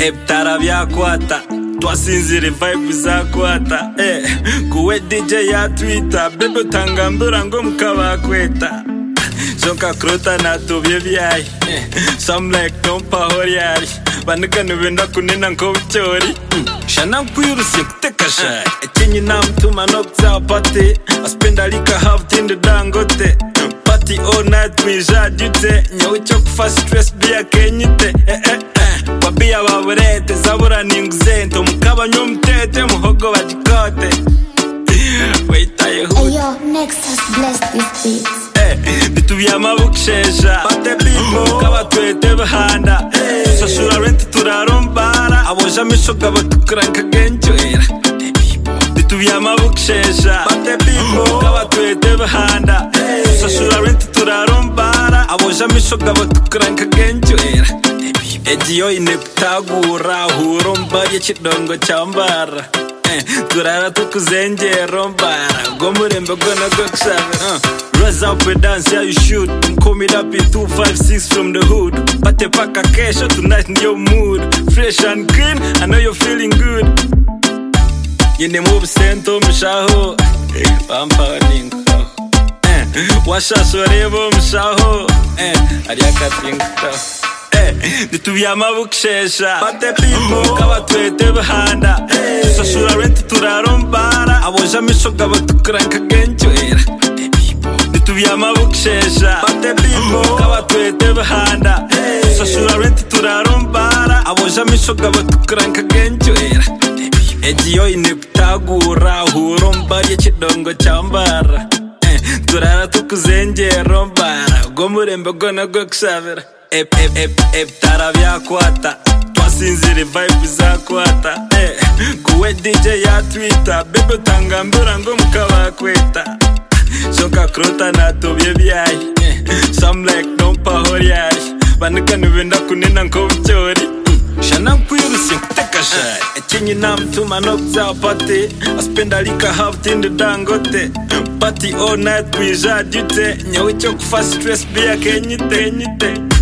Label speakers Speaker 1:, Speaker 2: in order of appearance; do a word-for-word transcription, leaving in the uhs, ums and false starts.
Speaker 1: ebitara byakwata twasinzire vibe zakwata eh kuwe D J ya Twitter bebe tangambura ngo mukabakweta Zonka krota na tobye byai some like tompa horiari banika nubenda kunena ngo bucyori shana kwiruse kutekasha ekinyi namtuma no kuzapate aspenda lika have tinde dangote party all night mwijadute nyawe cyo kufa stress bia kenyite eh eh babia baburete zabura ninguzento mukaba nyomtete muhogo bagikote wait I hope
Speaker 2: ayo next has blessed this beat
Speaker 1: bitubya mabukshesha bate people kaba twete bahanda sashura rent turarombara aboja mishoga batukuranka genjoera bitubya mabukshesha bate people kaba twete bahanda sashura rent turarombara aboja mishoga batukuranka genjoera ejiyo ineptagura huromba yechidongo chambara turara tukuzengera mbara gomurembe gona goksaba rise up and dance how you should call me up in two five six from the hood bate paka kesho tonight in your mood fresh and clean I know you're feeling good yene move sento mshaho pampa ningo eh washa sorebo mshaho eh ariaka tingo bitubya mabukshesha bate people kaba twete bahanda sashura rent turarombara aboja mishoga batukuranka genjoera bitubya mabukshesha bate people kaba twete bahanda sashura rent turarombara aboja mishoga batukuranka genjoera ejiyo ineptagura huromba yechidongo chambara turara tukuzengera mbara gomurembe gona goksavera ep ep ep ep tarabya kwata twasinzire vibe zakwata eh kuwe D J ya Twitter bebe tangambura ngo mukabakweta Zonka krota na tobye byai some like tompa horiari banika nubenda kunena ngo bucyori shana kwiruse kutekasha ekinyi namtuma no kuzapate aspenda lika have tinde dangote party all night mwijadute nyawe cyo kufa stress bia kenyite nyite